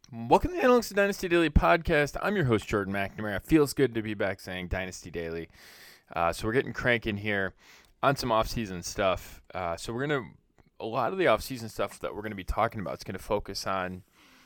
Welcome to the Analytics Dynasty Daily podcast. I'm your host, Jordan McNamara. It feels good to be back saying Dynasty Daily. So we're getting cranking here on some off-season stuff. A lot of the off-season stuff that we're going to be talking about is going to focus on,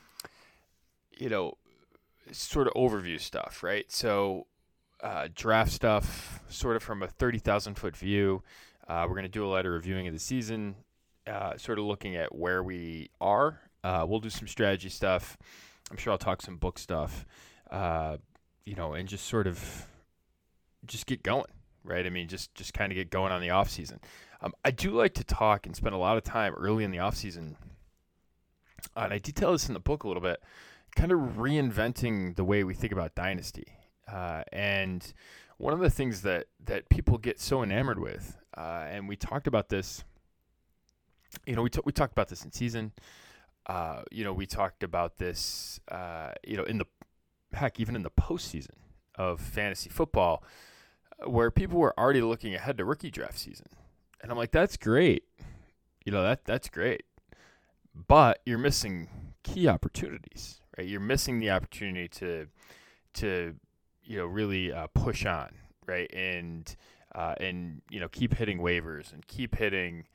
sort of overview stuff, right? So draft stuff, sort of from a 30,000-foot view. We're going to do a lighter reviewing of the season, sort of looking at where we are. We'll do some strategy stuff. I'm sure I'll talk some book stuff, and just sort of just get going, right? I mean, just kind of get going on the off season. I do like to talk and spend a lot of time early in the off season, and I detail this in the book a little bit, kind of reinventing the way we think about dynasty. And one of the things that people get so enamored with, and we talked about this, we talked about this in season. We talked about this, even in the postseason of fantasy football, where people were already looking ahead to rookie draft season. And I'm like, that's great. That's great. But you're missing key opportunities, right? You're missing the opportunity to really push on, right? And keep hitting waivers and keep hitting,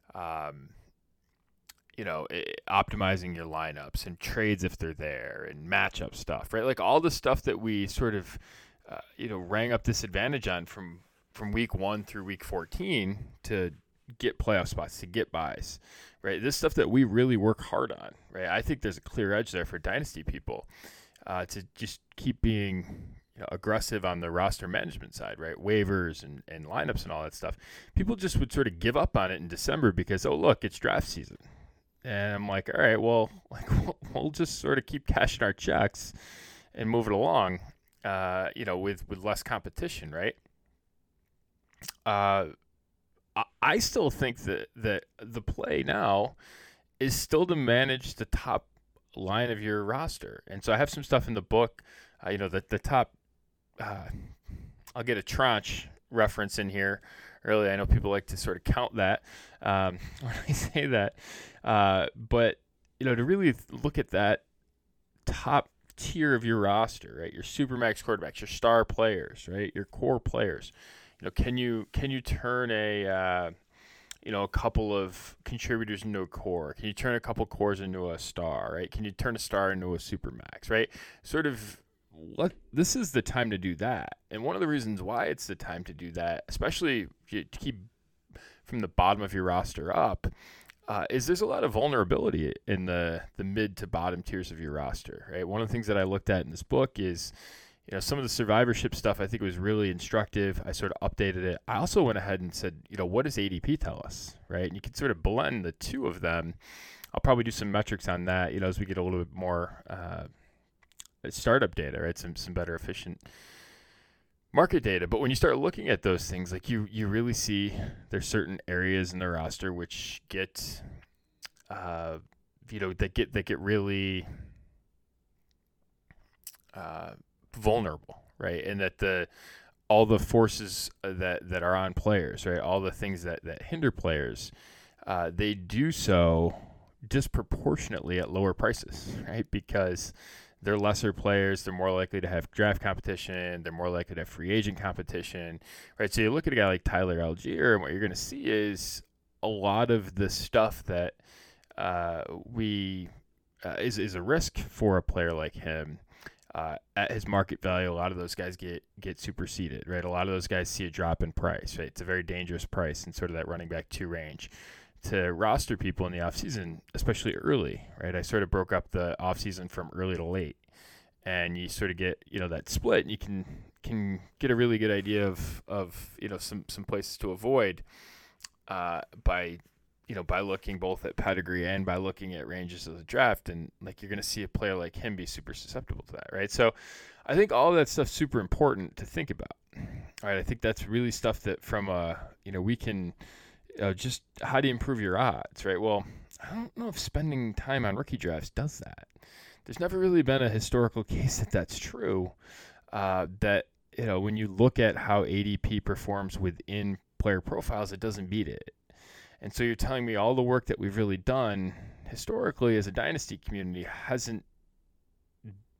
optimizing your lineups and trades if they're there and matchup stuff, right? Like all the stuff that we sort of, rang up this advantage on from week 1 through week 14 to get playoff spots, to get buys, right? This stuff that we really work hard on, right? I think there's a clear edge there for dynasty people to just keep being aggressive on the roster management side, right? Waivers and lineups and all that stuff. People just would sort of give up on it in December because, oh, look, it's draft season. And I'm like, all right, well, we'll just sort of keep cashing our checks and move it along, with less competition, right? I still think that the play now is still to manage the top line of your roster. And so I have some stuff in the book, the top, I'll get a tranche reference in here early. I know people like to sort of count that when I say that. But, to really look at that top tier of your roster, right? Your supermax quarterbacks, your star players, right? Your core players. Can you turn a couple of contributors into a core? Can you turn a couple cores into a star, right? Can you turn a star into a supermax, right? Sort of this is the time to do that. And one of the reasons why it's the time to do that, especially to keep from the bottom of your roster up, is there's a lot of vulnerability in the mid to bottom tiers of your roster, right? One of the things that I looked at in this book is, some of the survivorship stuff I think was really instructive. I sort of updated it. I also went ahead and said, what does ADP tell us, right? And you can sort of blend the two of them. I'll probably do some metrics on that, as we get a little bit more startup data, right? Some better efficient market data. But when you start looking at those things, like you really see there's certain areas in the roster which get that get really vulnerable, right? And that all the forces that are on players, right? All the things that hinder players, they do so disproportionately at lower prices, right? Because they're lesser players. They're more likely to have draft competition. They're more likely to have free agent competition, right? So you look at a guy like Tyler Algier, and what you're going to see is a lot of the stuff that is a risk for a player like him. At his market value, a lot of those guys get superseded, right? A lot of those guys see a drop in price, right? It's a very dangerous price in sort of that running back 2 range. To roster people in the offseason, especially early, right? I sort of broke up the offseason from early to late. And you sort of get, that split, and you can get a really good idea of some places to avoid by looking both at pedigree and by looking at ranges of the draft. And like, you're going to see a player like him be super susceptible to that, right? So I think all of that stuff's super important to think about. All right, I think that's really stuff that from we can just how do you improve your odds, right? Well, I don't know if spending time on rookie drafts does that. There's never really been a historical case that that's true. That when you look at how ADP performs within player profiles, it doesn't beat it. And so you're telling me all the work that we've really done historically as a dynasty community hasn't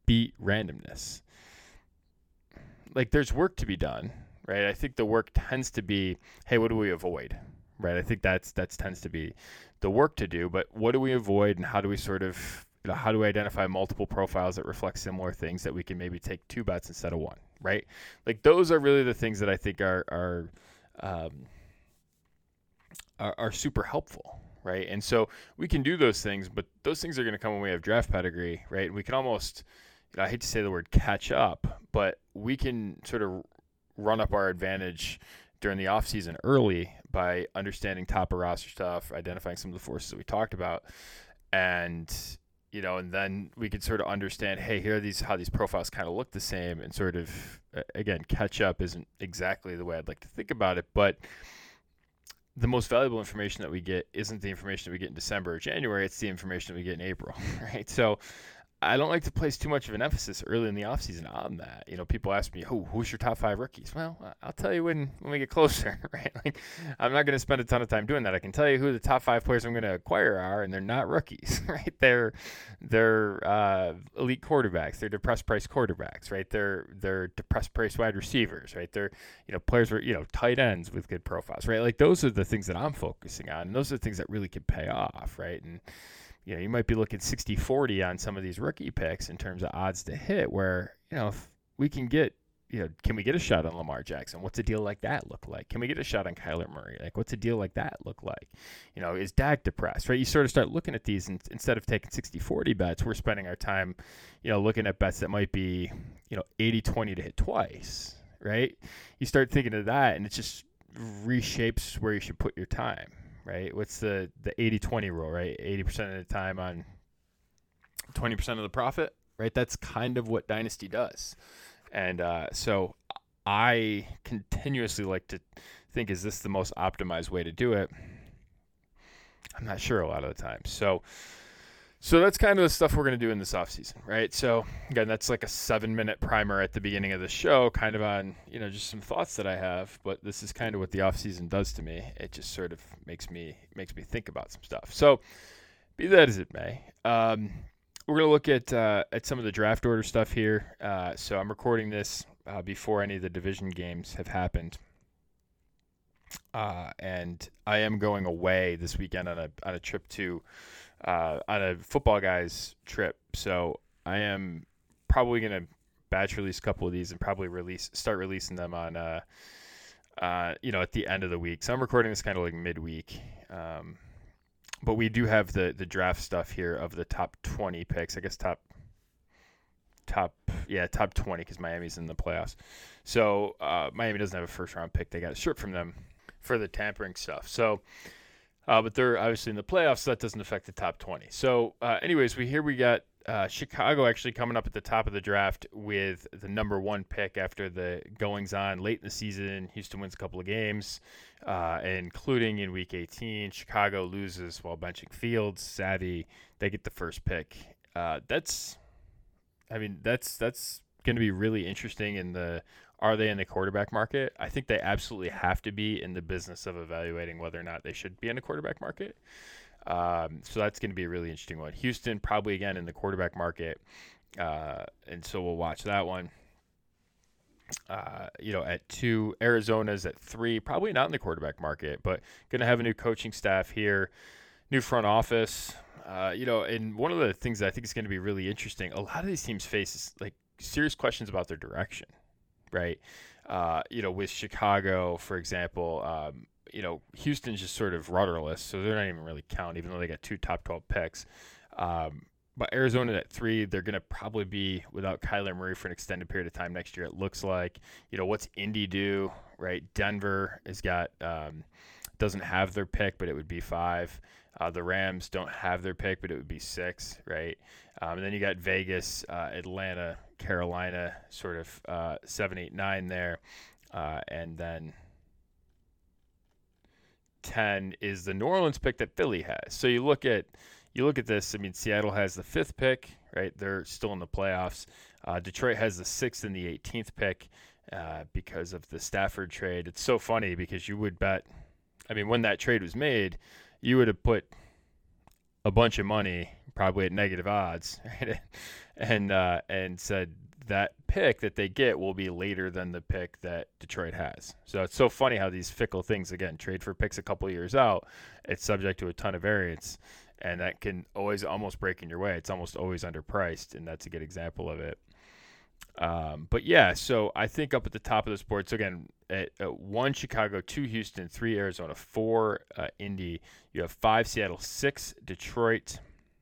beat randomness. Like, there's work to be done, right? I think the work tends to be, hey, what do we avoid, right? I think that's tends to be the work to do, but what do we avoid, and how do we sort of, how do we identify multiple profiles that reflect similar things that we can maybe take 2 bets instead of 1, right? Like, those are really the things that I think are super helpful, right? And so we can do those things, but those things are going to come when we have draft pedigree, right? We can almost, I hate to say the word catch up, but we can sort of run up our advantage during the offseason early by understanding top of roster stuff, identifying some of the forces that we talked about, and and then we can sort of understand, hey, here are how these profiles kind of look the same, and sort of, again, catch up isn't exactly the way I'd like to think about it, but the most valuable information that we get isn't the information that we get in December or January, it's the information that we get in April, right? So I don't like to place too much of an emphasis early in the offseason on that. People ask me, who's your top 5 rookies? Well, I'll tell you when we get closer, right? Like, I'm not going to spend a ton of time doing that. I can tell you who the top 5 players I'm going to acquire are, and they're not rookies, right? They're elite quarterbacks. They're depressed price quarterbacks, right? They're depressed price wide receivers, right? They're players were tight ends with good profiles, right? Like, those are the things that I'm focusing on, and those are the things that really can pay off, right? And you might be looking 60-40 on some of these rookie picks in terms of odds to hit, where, if we can get, can we get a shot on Lamar Jackson? What's a deal like that look like? Can we get a shot on Kyler Murray? Like, what's a deal like that look like? Is Dak depressed, right? You sort of start looking at these, and instead of taking 60-40 bets, we're spending our time, looking at bets that might be, 80-20 to hit twice, right? You start thinking of that, and it just reshapes where you should put your time. Right? What's the 80-20 rule, right? 80% of the time on 20% of the profit, right? That's kind of what Dynasty does. And so I continuously like to think, is this the most optimized way to do it? I'm not sure a lot of the time. So that's kind of the stuff we're going to do in this offseason, right? So, again, that's like a 7-minute primer at the beginning of the show, kind of on, just some thoughts that I have. But this is kind of what the offseason does to me. It just sort of makes me think about some stuff. So, be that as it may, we're going to look at some of the draft order stuff here. So I'm recording this before any of the division games have happened. And I am going away this weekend on a trip to on a Football Guys trip. So I am probably going to batch release a couple of these and probably start releasing them on at the end of the week. So I'm recording this kind of like midweek. But we do have the draft stuff here of the top 20 picks. I guess top 20, because Miami's in the playoffs. So Miami doesn't have a first round pick. They got a shirt from them for the tampering stuff. So, but they're obviously in the playoffs, so that doesn't affect the top 20. So, anyways, we got Chicago actually coming up at the top of the draft with the number 1 pick after the goings on late in the season. Houston wins a couple of games, including in Week 18. Chicago loses while benching Fields. Savvy, they get the first pick. That's going to be really interesting are they in the quarterback market? I think they absolutely have to be in the business of evaluating whether or not they should be in the quarterback market. So that's going to be a really interesting one. Houston probably again in the quarterback market, and so we'll watch that one. At 2, Arizona's at 3, probably not in the quarterback market, but going to have a new coaching staff here, new front office. And one of the things that I think is going to be really interesting, a lot of these teams face like serious questions about their direction, right? With Chicago, for example, Houston's just sort of rudderless, so they're not even really count, even though they got 2 top 12 picks. But Arizona at 3, they're going to probably be without Kyler Murray for an extended period of time next year, it looks like. What's Indy do, right? Denver has got doesn't have their pick, but it would be 5. The Rams don't have their pick, but it would be 6, right? And then you got Vegas, Atlanta, Carolina, sort of 7, 8, 9 there. And then 10 is the New Orleans pick that Philly has. So you look at this. I mean, Seattle has the 5th pick, right? They're still in the playoffs. Detroit has the 6th and the 18th pick because of the Stafford trade. It's so funny because you would bet. I mean, when that trade was made, you would have put a bunch of money, probably at negative odds, right? And said that pick that they get will be later than the pick that Detroit has. So it's so funny how these fickle things, again, trade for picks a couple of years out, it's subject to a ton of variance, and that can always almost break in your way. It's almost always underpriced, and that's a good example of it. But yeah, so I think up at the top of this board, so again, at 1 Chicago, 2 Houston, 3 Arizona, 4 Indy, you have 5 Seattle, 6 Detroit,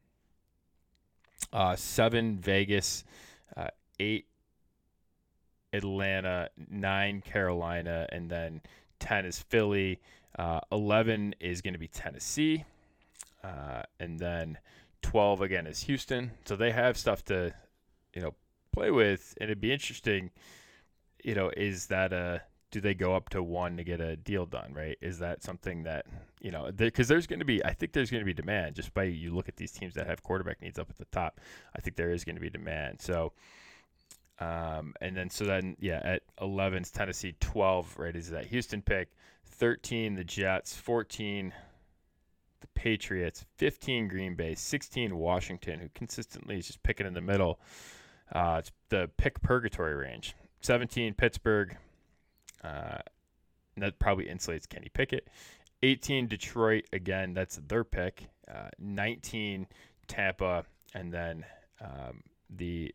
7 Vegas, 8 Atlanta, 9 Carolina, and then 10 is Philly. 11 is going to be Tennessee, and then 12 again is Houston. So they have stuff to, play with, and it'd be interesting. Is that do they go up to 1 to get a deal done? Right? Is that something that because there's going to be, I think there's going to be demand just by you look at these teams that have quarterback needs up at the top. I think there is going to be demand. So. And then at 11 is Tennessee, 12 right is that Houston pick, 13 the Jets, 14 the Patriots, 15 Green Bay, 16 Washington, who consistently is just picking in the middle. It's the pick purgatory range. 17 Pittsburgh, and that probably insulates Kenny Pickett. 18 Detroit, again that's their pick. 19 Tampa, and then the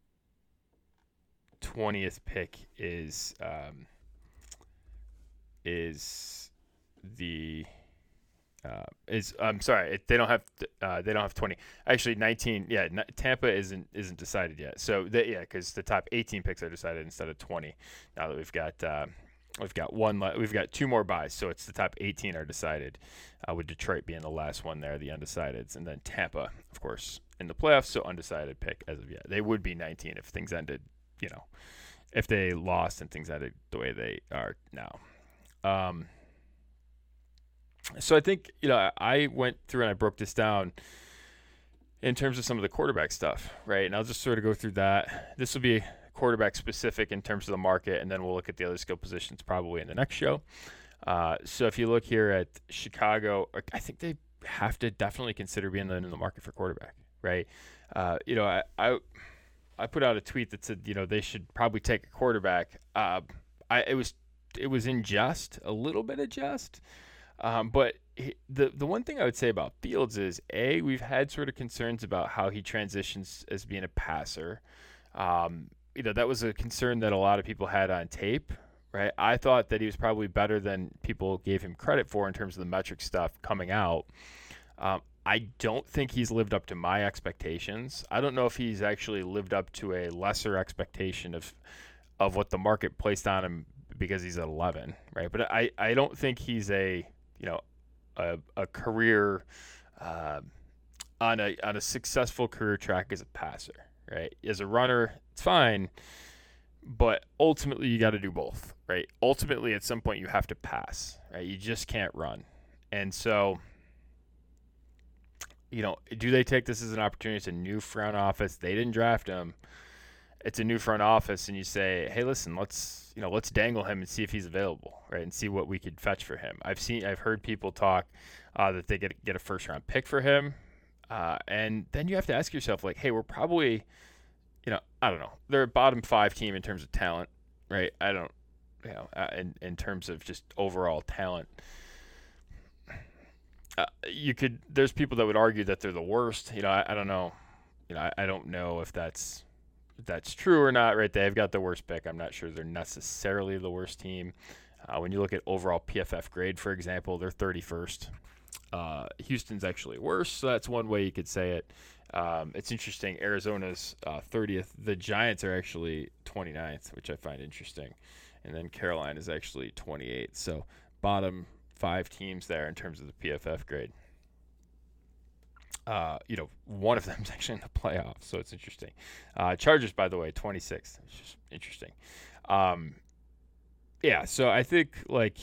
20th pick is I'm sorry, they don't have 20. Actually 19, Tampa isn't decided yet. So because the top 18 picks are decided instead of 20. Now that we've got 2 more buys, so it's the top 18 are decided, with Detroit being the last one there, the undecideds, and then Tampa, of course, in the playoffs, so undecided pick as of yet. They would be 19 if things ended, if they lost and things ended the way they are now. So I think, I went through and I broke this down in terms of some of the quarterback stuff, right? And I'll just sort of go through that. This will be quarterback specific in terms of the market, and then we'll look at the other skill positions probably in the next show. So if you look here at Chicago, I think they have to definitely consider being in the market for quarterback, right? I put out a tweet that said, they should probably take a quarterback. It was in jest, a little bit of jest. But the one thing I would say about Fields is, we've had sort of concerns about how he transitions as being a passer. That was a concern that a lot of people had on tape, right? I thought that he was probably better than people gave him credit for in terms of the metric stuff coming out. I don't think he's lived up to my expectations. I don't know if he's actually lived up to a lesser expectation of what the market placed on him because he's at 11, right? But I don't think he's a career on a successful career track as a passer, right? As a runner, it's fine, but ultimately you got to do both, right? Ultimately, at some point you have to pass, right? You just can't run, and so. Do they take this as an opportunity? It's a new front office. They didn't draft him. It's a new front office, and you say, "Hey, listen, let's dangle him and see if he's available, right? And see what we could fetch for him." I've heard people talk that they get a first round pick for him, and then you have to ask yourself, like, "Hey, we're probably, I don't know, they're a bottom 5 team in terms of talent, right? I don't, in terms of just overall talent." There's people that would argue that they're the worst. I don't know. I don't know if that's true or not, right? They've got the worst pick. I'm not sure they're necessarily the worst team. When you look at overall PFF grade, for example, they're 31st. Houston's actually worse, so that's one way you could say it. It's interesting. Arizona's 30th. The Giants are actually 29th, which I find interesting. And then Carolina is actually 28th. So bottom 5 teams there in terms of the PFF grade. One of them is actually in the playoffs, so it's interesting. Chargers, by the way, 26th. It's just interesting. So I think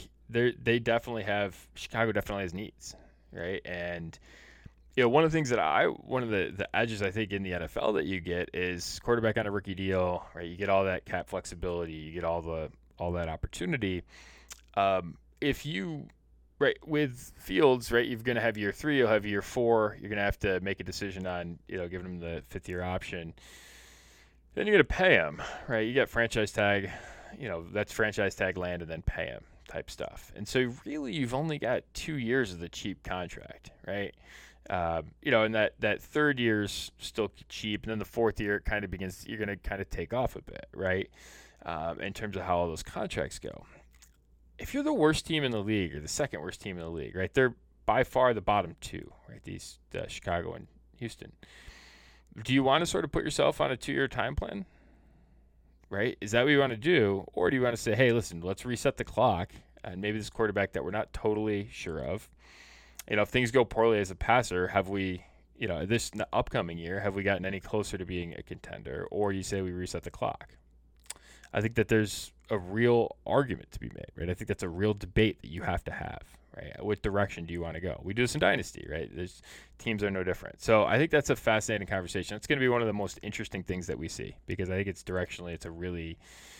Chicago definitely has needs, right? And one of the things one of the edges I think in the NFL that you get is quarterback on a rookie deal, right? You get all that cap flexibility, you get all that opportunity. If you right, with Fields, right, you're going to have year 3, you'll have year 4. You're going to have to make a decision on, giving him the 5th-year option. Then you're going to pay him, right? You got franchise tag, that's franchise tag land and then pay him type stuff. And so really you've only got 2 years of the cheap contract, right? And that 3rd year's still cheap, and then the 4th year it kind of begins. You're going to kind of take off a bit, right? In terms of how all those contracts go. If you're the worst team in the league or the second worst team in the league, right? They're by far the bottom 2, right? These Chicago and Houston. Do you want to sort of put yourself on a 2-year time plan, right? Is that what you want to do, or do you want to say, hey, listen, let's reset the clock, and maybe this quarterback that we're not totally sure of. If things go poorly as a passer, have we, this upcoming year, have we gotten any closer to being a contender? Or you say we reset the clock. I think that there's a real argument to be made, right? I think that's a real debate that you have to have, right? What direction do you want to go? We do this in Dynasty, right? Teams are no different. So I think that's a fascinating conversation. It's going to be one of the most interesting things that we see, because I think it's directionally, it's a really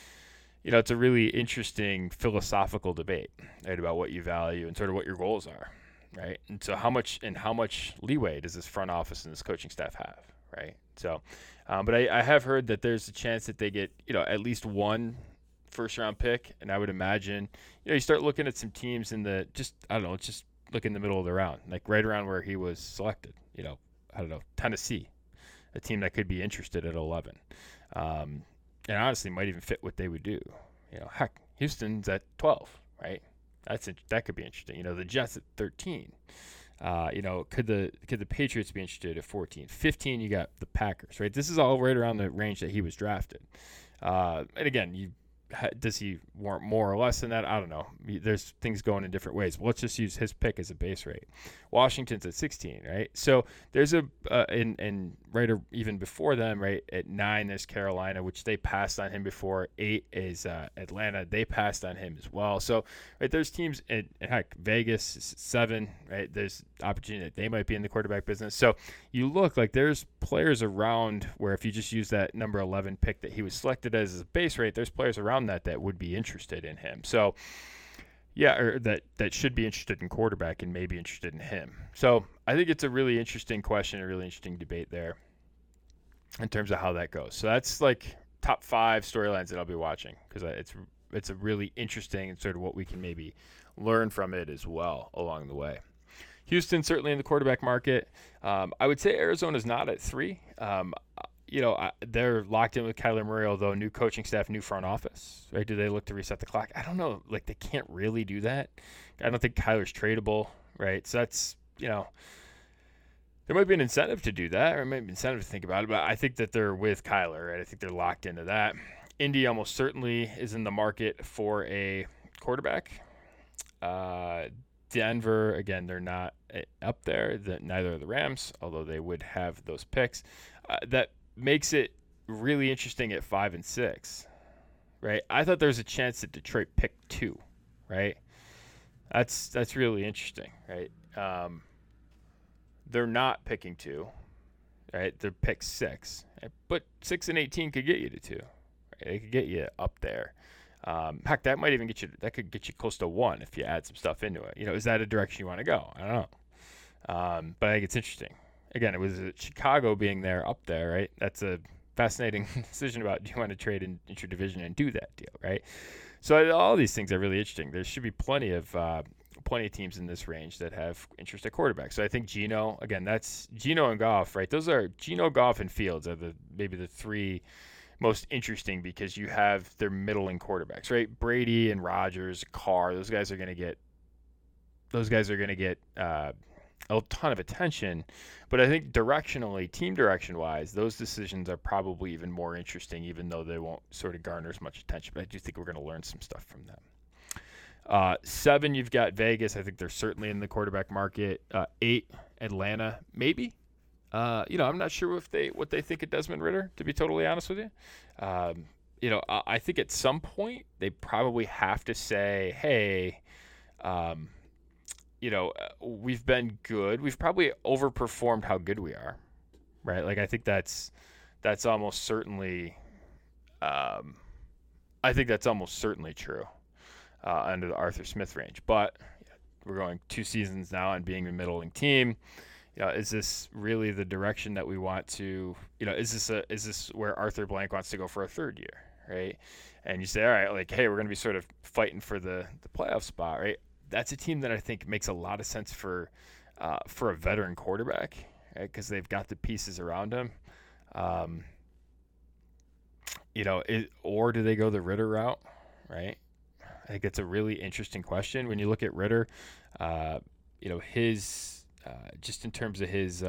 interesting philosophical debate, right, about what you value and sort of what your goals are. Right. And so how much leeway does this front office and this coaching staff have? Right. So, but I have heard that there's a chance that they get, at least one 1st-round pick. And I would imagine, you start looking at some teams in just look in the middle of the round, like right around where he was selected, Tennessee, a team that could be interested at 11. And honestly might even fit what they would do. Heck, Houston's at 12, right? That could be interesting. The Jets at 13. Could the Patriots be interested at 14? 15, you got the Packers, right? This is all right around the range that he was drafted. And again, does he warrant more or less than that? I don't know. There's things going in different ways. But let's just use his pick as a base rate. Washington's at 16, right? So there's even before them, right, at 9 there's Carolina, which they passed on him before. 8 is Atlanta. They passed on him as well. So right, there's teams at heck, Vegas is 7, right? There's opportunity that they might be in the quarterback business. So you look like there's players around where if you just use that number 11 pick that he was selected as a base rate, there's players around that would be interested in him. So yeah, or that should be interested in quarterback and maybe interested in him. So I think it's a really interesting question, a really interesting debate there in terms of how that goes. So that's like top 5 storylines that I'll be watching, because it's a really interesting and sort of what we can maybe learn from it as well along the way. Houston certainly in the quarterback market. I would say Arizona's not at 3. They're locked in with Kyler Murray, although new coaching staff, new front office, right? Do they look to reset the clock? I don't know. Like, they can't really do that. I don't think Kyler's tradable, right? So that's, there might be an incentive to do that, or there might be an incentive to think about it, but I think that they're with Kyler, right? I think they're locked into that. Indy almost certainly is in the market for a quarterback. Denver, again, they're not up there. Neither are the Rams, although they would have those picks. That makes it really interesting at 5 and 6, right? I thought there was a chance that Detroit picked 2, right? That's really interesting, right? They're not picking 2, right? They're pick 6, right? But 6 and 18 could get you to 2. Right? They could get you up there. Heck, that might even could get you close to 1 if you add some stuff into it. Is that a direction you want to go? I don't know. But I think it's interesting. Again, it was Chicago being there up there, right? That's a fascinating decision about, do you want to trade in interdivision and do that deal, right? So all these things are really interesting. There should be plenty of teams in this range that have interest at quarterback. So I think Geno, again, that's Geno and Goff, right? Those are Geno, Goff, and Fields are maybe the 3 most interesting, because you have their middling quarterbacks, right? Brady and Rodgers, Carr, those guys are going to get a ton of attention. But I think directionally, team direction-wise, those decisions are probably even more interesting, even though they won't sort of garner as much attention. But I do think we're going to learn some stuff from them. 7, you've got Vegas. I think they're certainly in the quarterback market. 8, Atlanta, maybe. I'm not sure what they think of Desmond Ridder, to be totally honest with you. I think at some point they probably have to say, hey, we've been good. We've probably overperformed how good we are, right? Like, I think that's almost certainly, true under the Arthur Smith range. But we're going 2 seasons now on being a middling team. Is this really the direction that we want to? Is this where Arthur Blank wants to go for a third year, right? And you say, all right, like, hey, we're going to be sort of fighting for the playoff spot, right? That's a team that I think makes a lot of sense for a veteran quarterback, right? Because they've got the pieces around him. Or do they go the Ritter route, right? I think it's a really interesting question. When you look at Ritter, his just in terms of his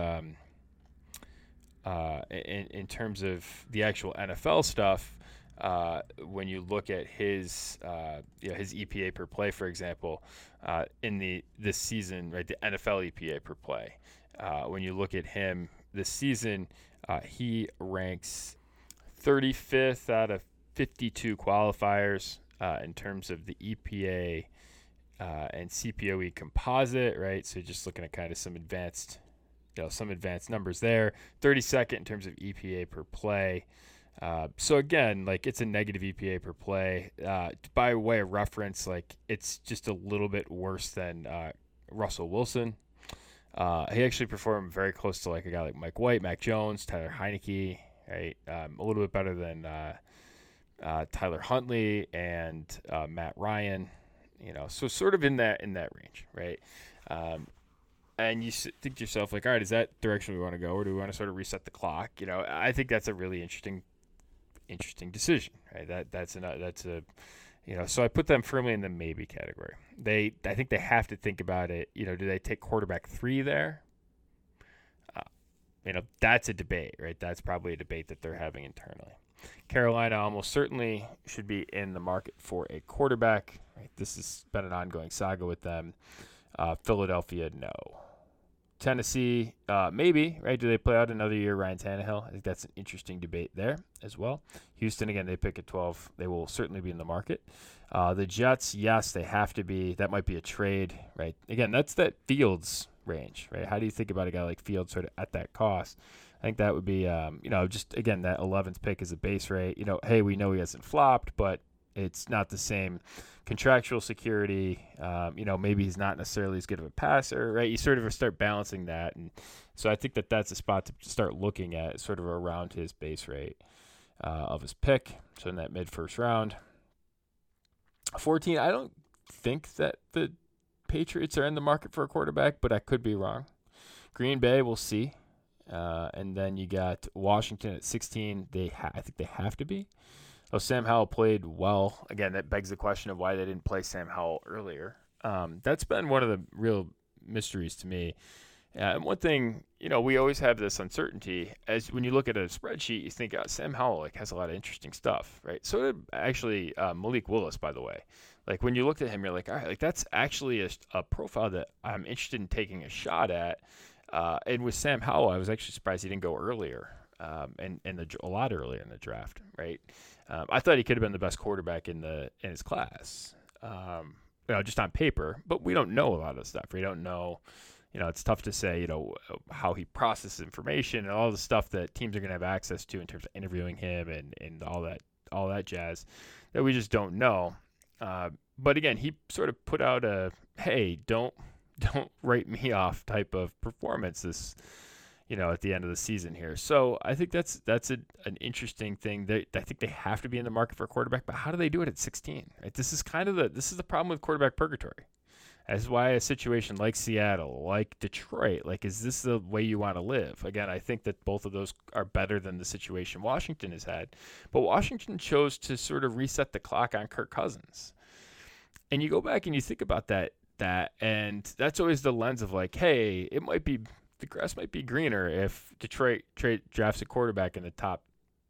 in terms of the actual NFL stuff, when you look at his his EPA per play, for example, in this season, right, the NFL EPA per play, when you look at him this season, he ranks 35th out of 52 qualifiers in terms of the EPA and CPOE composite, right? So just looking at kind of some advanced numbers there. 32nd in terms of EPA per play. So again, like, it's a negative EPA per play. By way of reference, like, it's just a little bit worse than Russell Wilson. He actually performed very close to like a guy like Mike White, Mac Jones, Tyler Heineke, right? A little bit better than Tyler Huntley and Matt Ryan. So sort of in that range, right? And you think to yourself, like, all right, is that direction we want to go, or do we want to sort of reset the clock? I think that's a really interesting decision, right? That's a so I put them firmly in the maybe category. I think they have to think about it. Do they take quarterback 3 there? That's a debate, right? That's probably a debate that they're having internally. Carolina almost certainly should be in the market for a quarterback. Right? This has been an ongoing saga with them. Philadelphia, no. Tennessee, maybe, right? Do they play out another year, Ryan Tannehill? I think that's an interesting debate there as well. Houston, again, they pick at 12. They will certainly be in the market. The Jets, yes, they have to be. That might be a trade, right? Again, that's that Fields range, right? How do you think about a guy like Fields sort of at that cost? I think that would be, just, again, that 11th pick is a base rate. Hey, we know he hasn't flopped, but it's not the same contractual security. Maybe he's not necessarily as good of a passer, right? You sort of start balancing that. And so I think that that's a spot to start looking at, sort of around his base rate of his pick. So in that mid-first round. 14, I don't think that the Patriots are in the market for a quarterback, but I could be wrong. Green Bay, we'll see. And then you got Washington at 16. I think they have to be. Oh, Sam Howell played well. Again, that begs the question of why they didn't play Sam Howell earlier. That's been one of the real mysteries to me. And one thing, we always have this uncertainty. As when you look at a spreadsheet, you think Sam Howell has a lot of interesting stuff, right? So did actually Malik Willis, by the way. Like, when you looked at him, you're like, all right, like, that's actually a profile that I'm interested in taking a shot at. And with Sam Howell, I was actually surprised he didn't go earlier, and a lot earlier in the draft, right? I thought he could have been the best quarterback in his class, just on paper. But we don't know a lot of stuff. We don't know, it's tough to say, how he processes information and all the stuff that teams are going to have access to in terms of interviewing him and all that jazz that we just don't know. But again, he sort of put out a, hey, don't write me off type of performance this, at the end of the season here. So I think that's an interesting thing. I think they have to be in the market for a quarterback, but how do they do it at 16? Right? This is the problem with quarterback purgatory. That's why a situation like Seattle, like Detroit, like, is this the way you want to live? Again, I think that both of those are better than the situation Washington has had. But Washington chose to sort of reset the clock on Kirk Cousins. And you go back and you think about that, and that's always the lens of like, hey, the grass might be greener if Detroit drafts a quarterback in the top,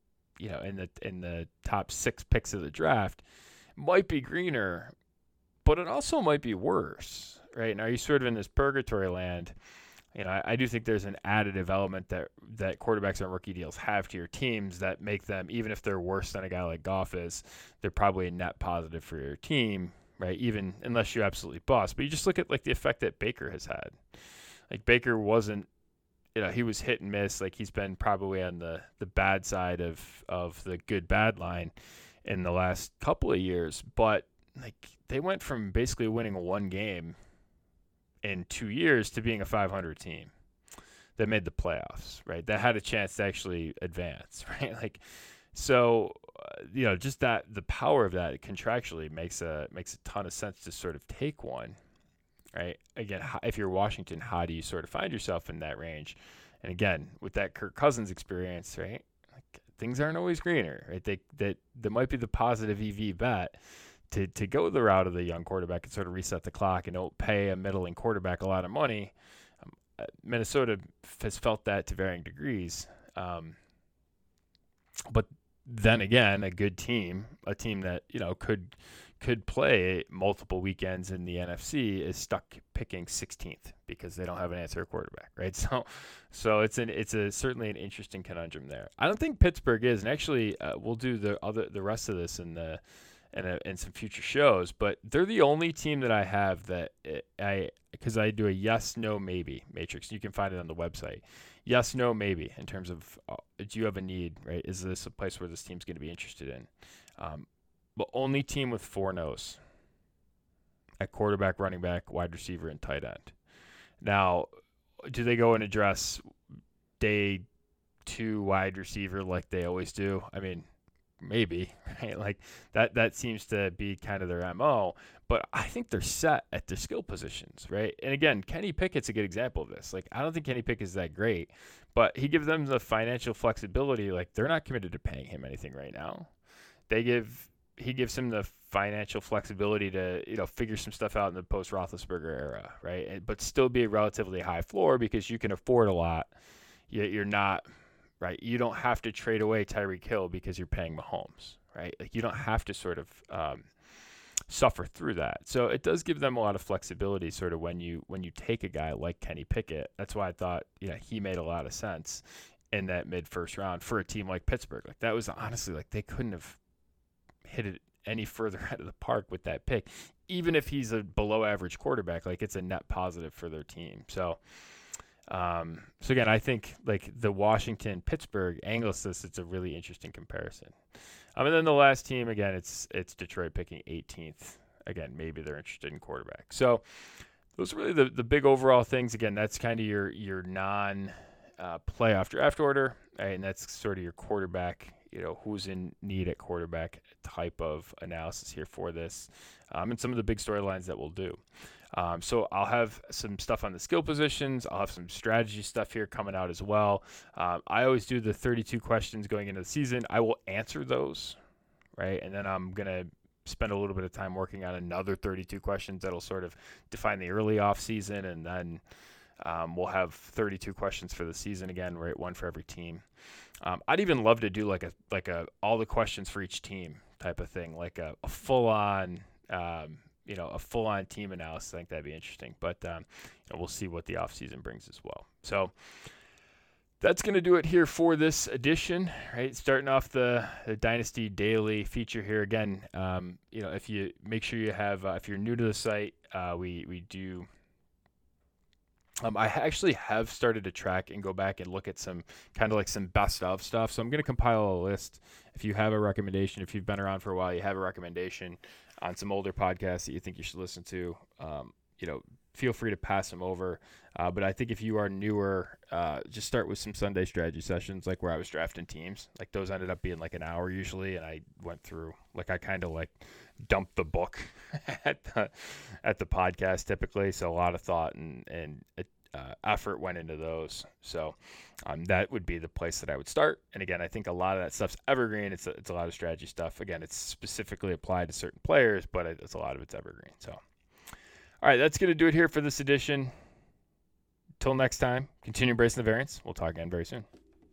in the top 6 picks of the draft. It might be greener, but it also might be worse, right? Now, you're sort of in this purgatory land. I do think there's an additive element that quarterbacks on rookie deals have to your teams that make them, even if they're worse than a guy like Goff is, they're probably a net positive for your team, right? Even unless you absolutely bust. But you just look at, like, the effect that Baker has had. Like, Baker wasn't, he was hit and miss. Like, he's been probably on the bad side of the good-bad line in the last couple of years. But, like, they went from basically winning one game in 2 years to being a 500 team that made the playoffs, right? That had a chance to actually advance, right? Like, so, just that the power of that contractually makes a ton of sense to sort of take one, right? Again, if you're Washington, how do you sort of find yourself in that range? And again, with that Kirk Cousins experience, right? Like, things aren't always greener, right? That might be the positive EV bet to go the route of the young quarterback and sort of reset the clock and don't pay a middling quarterback a lot of money. Minnesota has felt that to varying degrees. But then again, a good team, a team that, could play multiple weekends in the NFC is stuck picking 16th because they don't have an answer quarterback, right? So it's certainly an interesting conundrum there. I don't think Pittsburgh is, and actually we'll do the rest of this in some future shows, but they're the only team that I have that because I do a yes, no, maybe matrix. You can find it on the website. Yes, no, maybe in terms of do you have a need, right? Is this a place where this team's going to be interested in? But only team with 4 no's at quarterback, running back, wide receiver, and tight end. Now, do they go and address day 2 wide receiver like they always do? I mean, maybe, right? Like that seems to be kind of their MO, but I think they're set at their skill positions, right? And again, Kenny Pickett's a good example of this. Like, I don't think Kenny Pickett is that great, but he gives them the financial flexibility. Like, they're not committed to paying him anything right now. He gives him the financial flexibility to, figure some stuff out in the post-Roethlisberger era, right? But still be a relatively high floor because you can afford a lot. You're not, right? You don't have to trade away Tyreek Hill because you're paying Mahomes, right? Like, you don't have to sort of suffer through that. So it does give them a lot of flexibility sort of when you take a guy like Kenny Pickett. That's why I thought, he made a lot of sense in that mid-first round for a team like Pittsburgh. Like, that was honestly, like, they couldn't have hit it any further out of the park with that pick. Even if he's a below average quarterback, like, it's a net positive for their team. So again, I think like the Washington-Pittsburgh angles this, it's a really interesting comparison. And then the last team, again, it's Detroit picking 18th. Again, maybe they're interested in quarterback. So those are really the big overall things. Again, that's kind of your non-playoff draft order, right? And that's sort of your quarterback, who's in need at quarterback type of analysis here for this, and some of the big storylines that we'll do. So I'll have some stuff on the skill positions. I'll have some strategy stuff here coming out as well. I always do the 32 questions going into the season. I will answer those, right? And then I'm going to spend a little bit of time working on another 32 questions that'll sort of define the early off season. And then we'll have 32 questions for the season again, right? One for every team. I'd even love to do like a all the questions for each team type of thing, like a full-on a full-on team analysis. I think that'd be interesting, but we'll see what the offseason brings as well. So that's going to do it here for this edition, right? Starting off the Dynasty Daily feature here again. If you make sure you have, if you're new to the site, we do. I actually have started to track and go back and look at some kind of like some best of stuff. So I'm going to compile a list. If you have a recommendation, if you've been around for a while, you have a recommendation on some older podcasts that you think you should listen to, feel free to pass them over. But I think if you are newer, just start with some Sunday strategy sessions, like where I was drafting teams. Like those ended up being like an hour usually, and I went through, like I kind of like dumped the book at the podcast typically. So a lot of thought and effort went into those. So that would be the place that I would start. And again, I think a lot of that stuff's evergreen. It's a lot of strategy stuff. Again, it's specifically applied to certain players, but it's a lot of it's evergreen. So, all right, that's going to do it here for this edition. Till next time, continue embracing the variance. We'll talk again very soon.